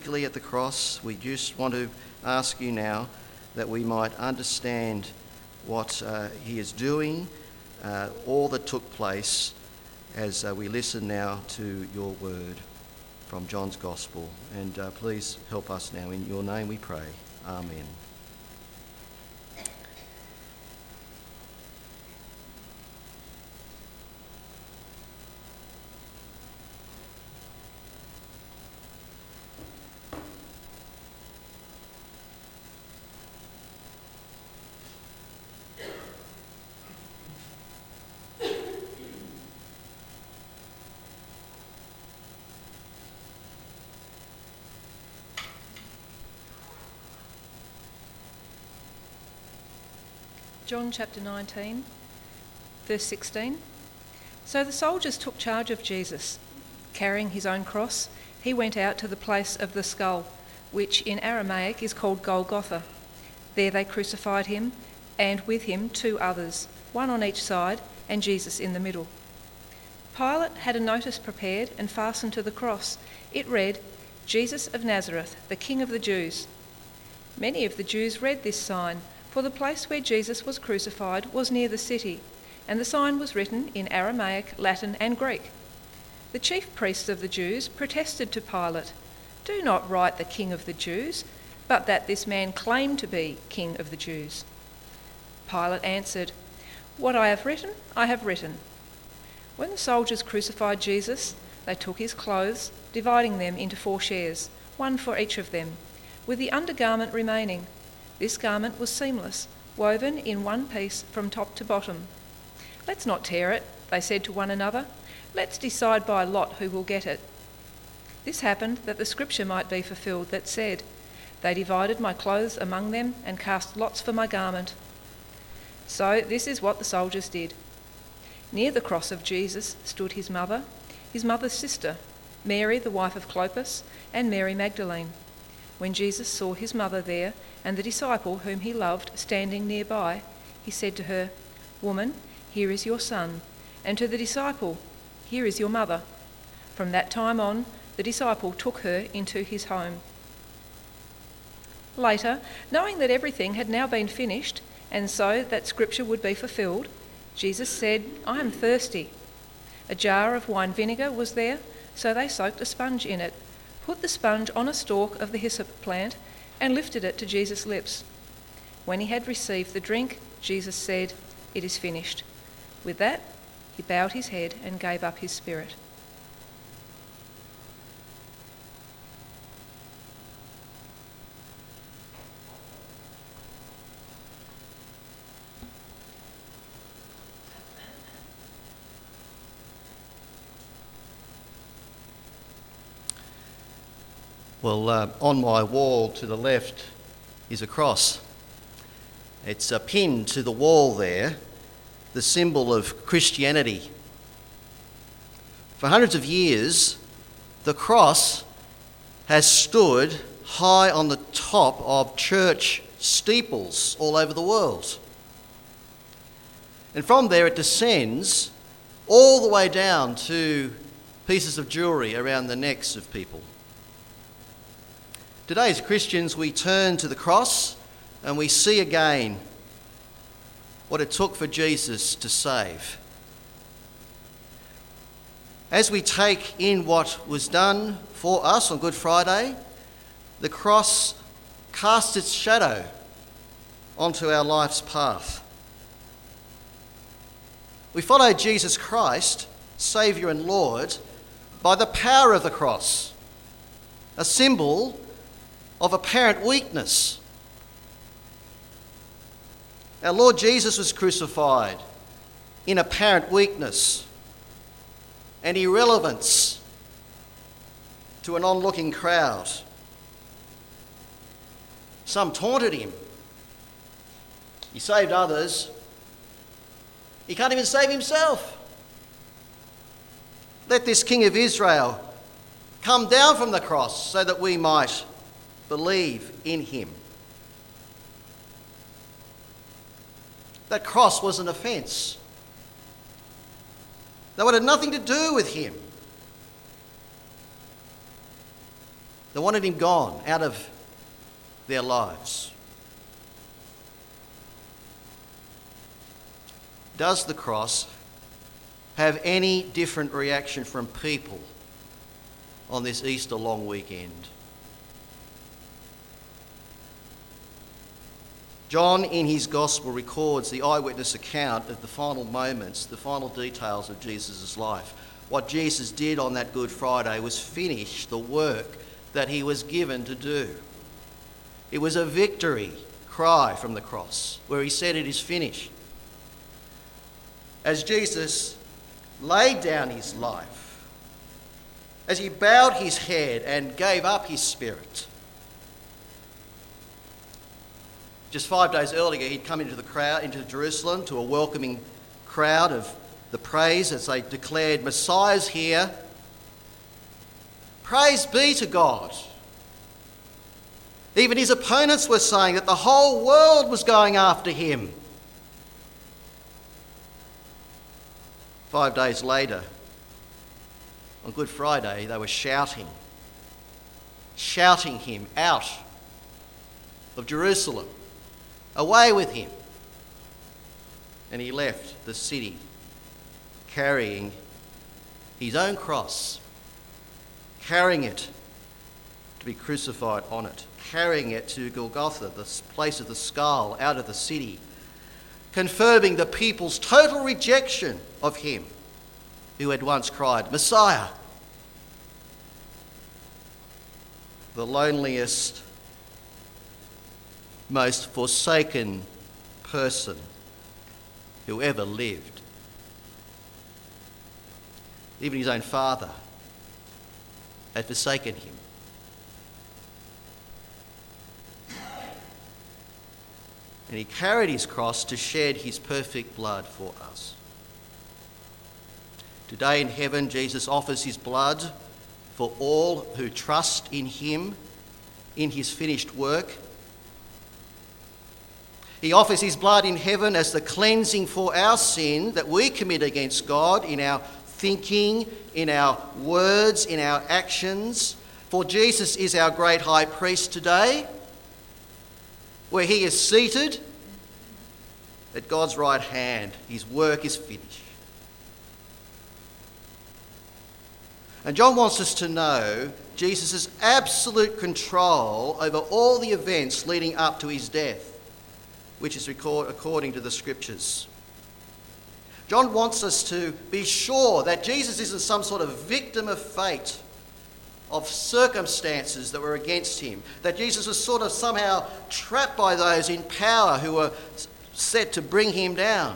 particularly at the cross. We just want to ask you now that we might understand what he is doing, all that took place as we listen now to your word from John's Gospel. And please help us now. In your name we pray. Amen. John chapter 19, verse 16. So the soldiers took charge of Jesus. Carrying his own cross, he went out to the place of the skull, which in Aramaic is called Golgotha. There they crucified him, and with him 2 others, one on each side, and Jesus in the middle. Pilate had a notice prepared and fastened to the cross. It read, "Jesus of Nazareth, the King of the Jews." Many of the Jews read this sign, for the place where Jesus was crucified was near the city, and the sign was written in Aramaic, Latin and Greek. The chief priests of the Jews protested to Pilate, "Do not write the King of the Jews, but that this man claimed to be King of the Jews." Pilate answered, "What I have written, I have written." When the soldiers crucified Jesus, they took his clothes, dividing them into 4 shares, one for each of them, with the undergarment remaining. This garment was seamless, woven in one piece from top to bottom. "Let's not tear it," they said to one another. "Let's decide by lot who will get it." This happened that the scripture might be fulfilled that said, "They divided my clothes among them and cast lots for my garment." So this is what the soldiers did. Near the cross of Jesus stood his mother's sister, Mary the wife of Clopas, and Mary Magdalene. When Jesus saw his mother there and the disciple whom he loved standing nearby, he said to her, "Woman, here is your son," and to the disciple, "Here is your mother." From that time on, the disciple took her into his home. Later, knowing that everything had now been finished, and so that scripture would be fulfilled, Jesus said, "I am thirsty." A jar of wine vinegar was there, so they soaked a sponge in it, put the sponge on a stalk of the hyssop plant, and lifted it to Jesus' lips. When he had received the drink, Jesus said, "It is finished." With that, he bowed his head and gave up his spirit. Well, on my wall to the left is a cross. It's pinned to the wall there, the symbol of Christianity. For hundreds of years, the cross has stood high on the top of church steeples all over the world. And from there it descends all the way down to pieces of jewellery around the necks of people. Today, as Christians, we turn to the cross and we see again what it took for Jesus to save. As we take in what was done for us on Good Friday, the cross casts its shadow onto our life's path. We follow Jesus Christ, Saviour and Lord, by the power of the cross, a symbol of apparent weakness. Our Lord Jesus was crucified in apparent weakness and irrelevance to an onlooking crowd. Some taunted him. He saved others. He can't even save himself. Let this King of Israel come down from the cross so that we might believe in him. That cross was an offence. That had nothing to do with him. They wanted him gone, out of their lives. Does the cross have any different reaction from people on this Easter long weekend? John, in his Gospel, records the eyewitness account of the final moments, the final details of Jesus' life. What Jesus did on that Good Friday was finish the work that he was given to do. It was a victory cry from the cross, where he said, "It is finished." As Jesus laid down his life, as he bowed his head and gave up his spirit, just 5 days earlier, he'd come into Jerusalem, to a welcoming crowd of the praise as they declared, "Messiah's here. Praise be to God." Even his opponents were saying that the whole world was going after him. 5 days later, on Good Friday, they were shouting him out of Jerusalem. Away with him. And he left the city carrying his own cross, carrying it to be crucified on it, carrying it to Golgotha, the place of the skull, out of the city, confirming the people's total rejection of him who had once cried, "Messiah." The loneliest, most forsaken person who ever lived. Even his own father had forsaken him. And he carried his cross to shed his perfect blood for us. Today in heaven, Jesus offers his blood for all who trust in him, in his finished work. He offers his blood in heaven as the cleansing for our sin that we commit against God in our thinking, in our words, in our actions. For Jesus is our great high priest today, where he is seated at God's right hand. His work is finished. And John wants us to know Jesus' absolute control over all the events leading up to his death, which is according to the scriptures. John wants us to be sure that Jesus isn't some sort of victim of fate, of circumstances that were against him, that Jesus was sort of somehow trapped by those in power who were set to bring him down.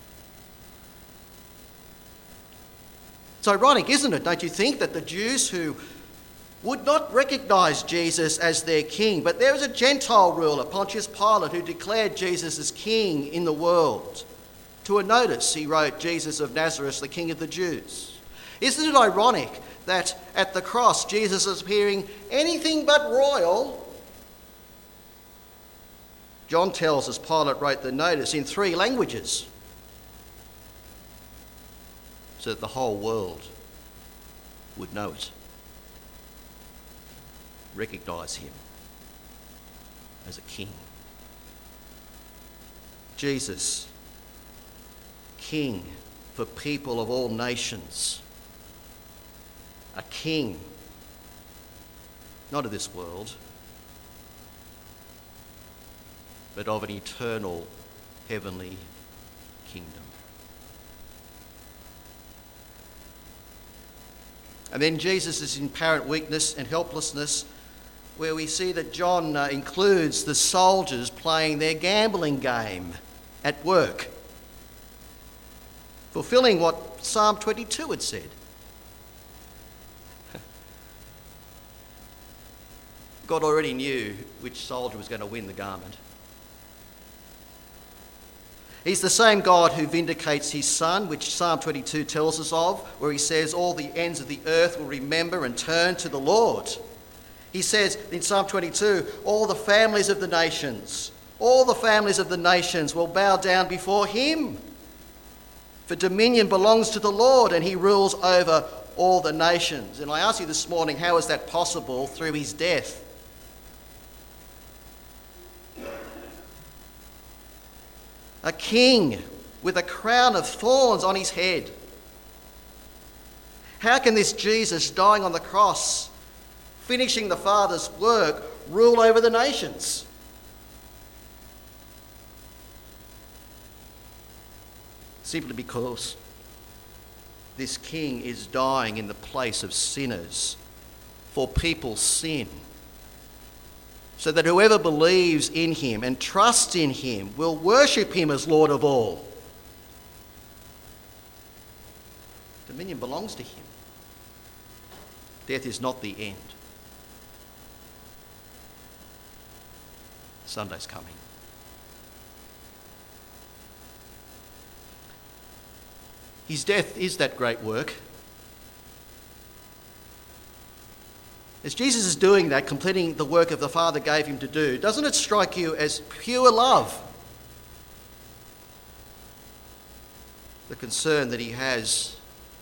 It's ironic, isn't it, don't you think, that the Jews who would not recognise Jesus as their king, but there was a Gentile ruler, Pontius Pilate, who declared Jesus as king in the world. To a notice, he wrote, "Jesus of Nazareth, the King of the Jews." Isn't it ironic that at the cross, Jesus is appearing anything but royal? John tells us Pilate wrote the notice in 3 languages so that the whole world would know it, recognise him as a king. Jesus, king for people of all nations, a king, not of this world, but of an eternal heavenly kingdom. And then Jesus' apparent weakness and helplessness, where we see that John includes the soldiers playing their gambling game at work, fulfilling what Psalm 22 had said. God already knew which soldier was going to win the garment. He's the same God who vindicates his Son, which Psalm 22 tells us of, where he says, "All the ends of the earth will remember and turn to the Lord." He says in Psalm 22, all the families of the nations will bow down before him. For dominion belongs to the Lord, and he rules over all the nations. And I ask you this morning, how is that possible? Through his death. A king with a crown of thorns on his head. How can this Jesus dying on the cross, finishing the Father's work, rule over the nations? Simply because this king is dying in the place of sinners for people's sin, so that whoever believes in him and trusts in him will worship him as Lord of all. Dominion belongs to him. Death is not the end. Sunday's coming. His death is that great work. As Jesus is doing that, completing the work of the Father gave him to do, doesn't it strike you as pure love? The concern that he has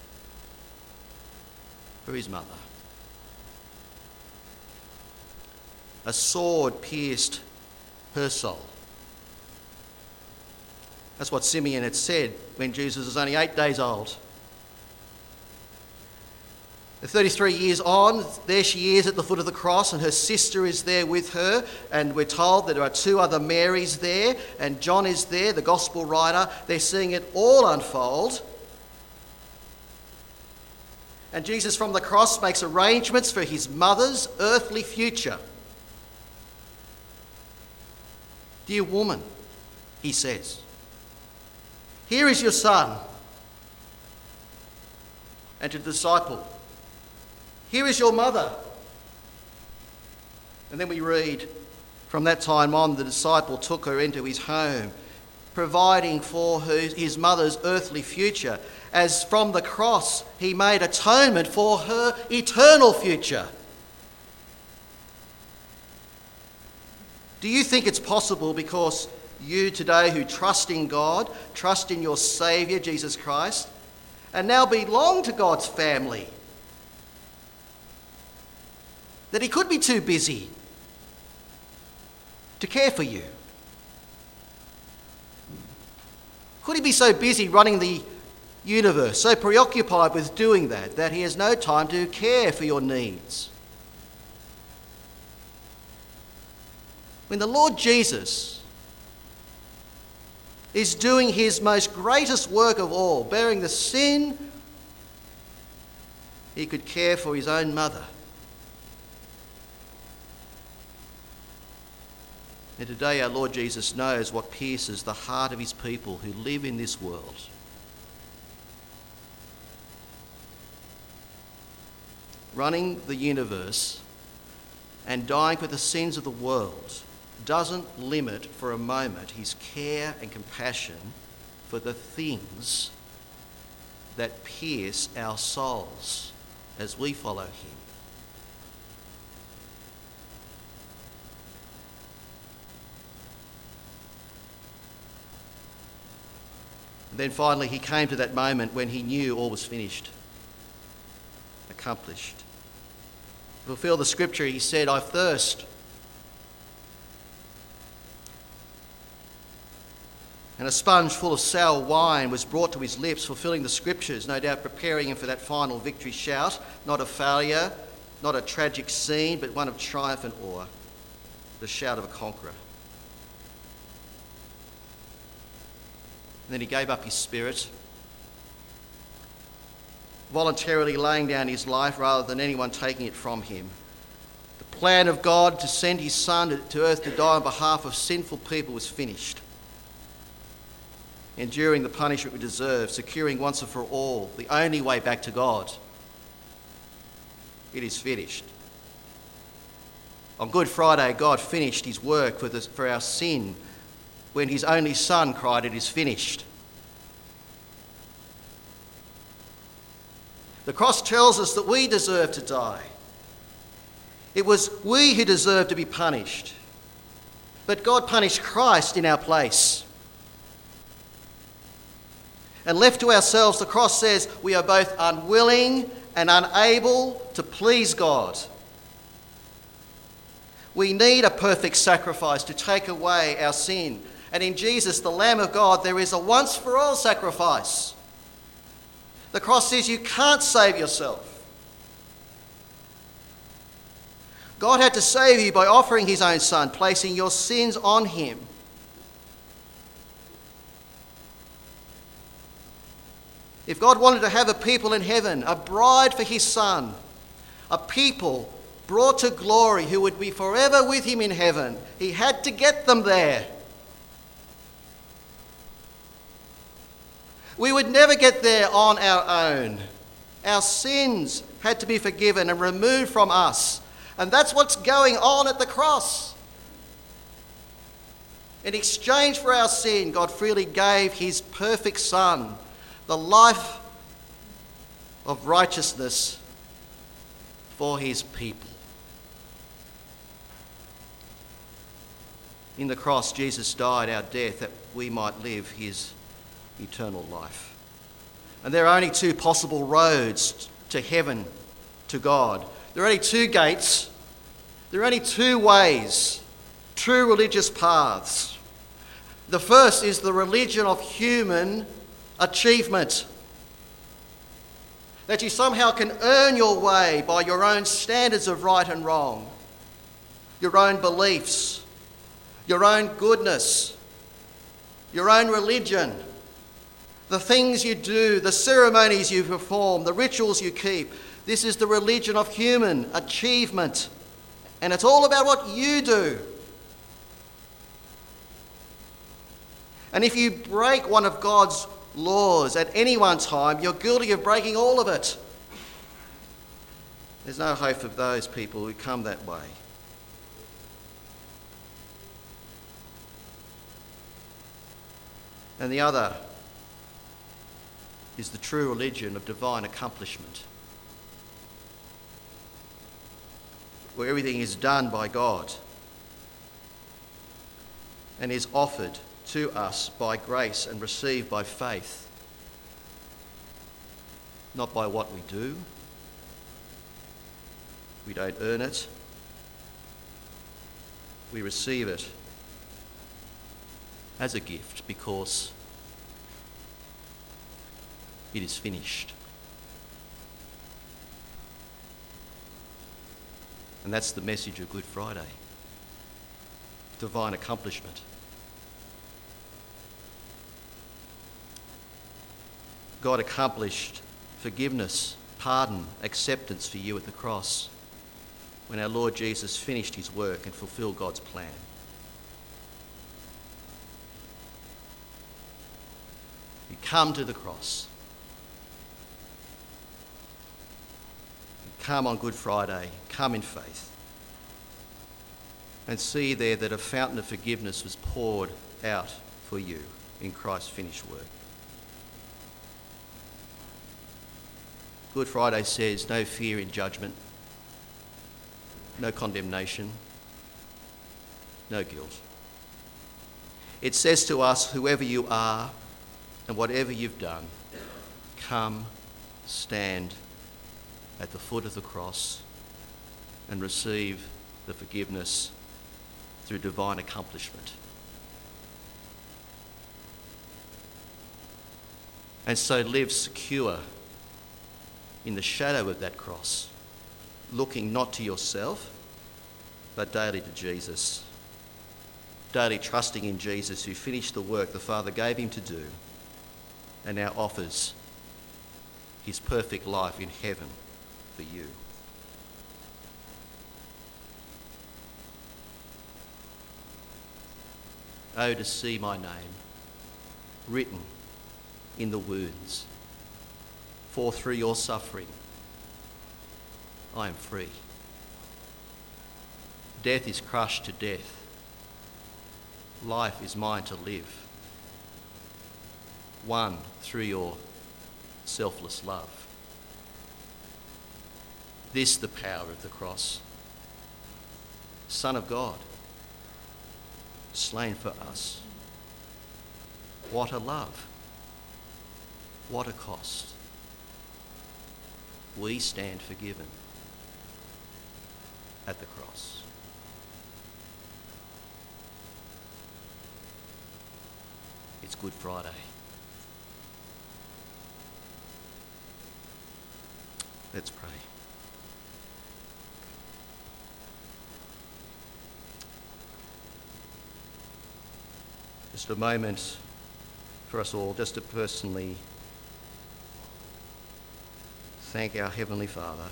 for his mother. A sword pierced her soul. That's what Simeon had said when Jesus was only 8 days old. 33 years on, there she is at the foot of the cross, and her sister is there with her, and we're told that there are 2 other Marys there, and John is there, the gospel writer. They're seeing it all unfold. And Jesus from the cross makes arrangements for his mother's earthly future. Dear woman, he says, here is your son. And to the disciple, here is your mother. And then we read, from that time on, the disciple took her into his home, providing for his mother's earthly future, as from the cross he made atonement for her eternal future. Do you think it's possible because you today who trust in God, trust in your Saviour, Jesus Christ, and now belong to God's family, that he could be too busy to care for you? Could he be so busy running the universe, so preoccupied with doing that he has no time to care for your needs? When the Lord Jesus is doing his most greatest work of all, bearing the sin, he could care for his own mother. And today our Lord Jesus knows what pierces the heart of his people who live in this world. Running the universe and dying for the sins of the world doesn't limit for a moment his care and compassion for the things that pierce our souls as we follow him. And then finally he came to that moment when he knew all was finished, accomplished. To fulfill the scripture, he said, I thirst. And a sponge full of sour wine was brought to his lips, fulfilling the scriptures, no doubt preparing him for that final victory shout. Not a failure, not a tragic scene, but one of triumph and awe, the shout of a conqueror. And then he gave up his spirit, voluntarily laying down his life rather than anyone taking it from him. The plan of God to send his son to earth to die on behalf of sinful people was finished. Enduring the punishment we deserve, securing once and for all the only way back to God. It is finished. On Good Friday, God finished his work for our sin when his only son cried, it is finished. The cross tells us that we deserve to die. It was we who deserved to be punished. But God punished Christ in our place. And left to ourselves, the cross says we are both unwilling and unable to please God. We need a perfect sacrifice to take away our sin. And in Jesus, the Lamb of God, there is a once-for-all sacrifice. The cross says you can't save yourself. God had to save you by offering his own Son, placing your sins on him. If God wanted to have a people in heaven, a bride for his Son, a people brought to glory who would be forever with him in heaven, he had to get them there. We would never get there on our own. Our sins had to be forgiven and removed from us. And that's what's going on at the cross. In exchange for our sin, God freely gave his perfect Son, the life of righteousness for his people. In the cross, Jesus died our death that we might live his eternal life. And there are only two possible roads to heaven, to God. There are only two gates. There are only two ways, true religious paths. The first is the religion of human achievement. That you somehow can earn your way by your own standards of right and wrong, your own beliefs, your own goodness, your own religion, the things you do, the ceremonies you perform, the rituals you keep. This is the religion of human achievement. And it's all about what you do. And if you break one of God's laws at any one time, you're guilty of breaking all of it. There's no hope for those people who come that way. And the other is the true religion of divine accomplishment, where everything is done by God and is offered to us by grace and received by faith, not by what we do. We don't earn it. We receive it as a gift because it is finished. And that's the message of Good Friday. Divine accomplishment. God accomplished forgiveness, pardon, acceptance for you at the cross when our Lord Jesus finished his work and fulfilled God's plan. You come to the cross. You come on Good Friday, come in faith, and see there that a fountain of forgiveness was poured out for you in Christ's finished work. Good Friday says no fear in judgment, no condemnation, no guilt. It says to us, whoever you are and whatever you've done, come, stand at the foot of the cross and receive the forgiveness through divine accomplishment. And so live secure in the shadow of that cross, looking not to yourself, but daily to Jesus. Daily trusting in Jesus, who finished the work the Father gave him to do and now offers his perfect life in heaven for you. Oh, to see my name written in the wounds, for through your suffering I am free. Death is crushed to death. Life is mine to live, won through your selfless love. This the power of the cross. Son of God, slain for us. What a love. What a cost. we stand forgiven at the cross. It's Good Friday. Let's pray. Just a moment for us all, just to personally thank our Heavenly Father.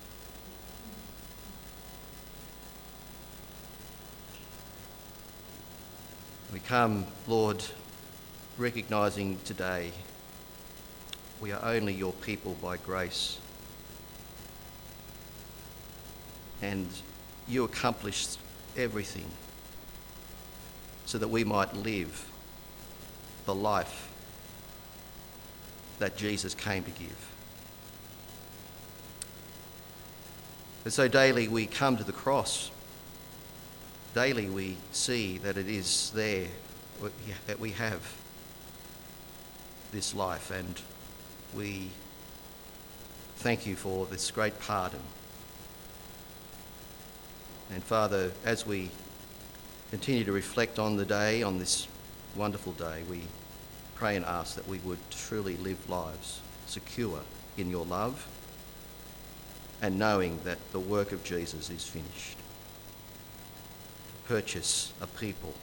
We come, Lord, recognising today we are only your people by grace. And you accomplished everything so that we might live the life that Jesus came to give. And so daily we come to the cross. Daily we see that it is there that we have this life, and we thank you for this great pardon. And Father, as we continue to reflect on the day, on this wonderful day, we pray and ask that we would truly live lives secure in your love and knowing that the work of Jesus is finished. To purchase a people,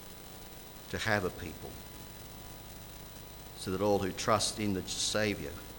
to have a people, so that all who trust in the Saviour